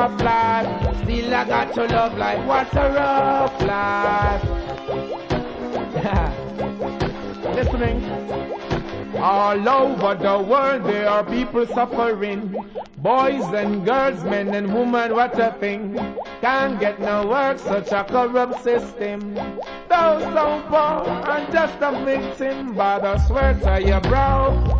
rough life. Still I got to love life. What a rough life. Listening. All over the world there are people suffering. Boys and girls, men and women, what a thing. Can't get no work, such a corrupt system. Those so poor and just a victim by the sweat of your brow.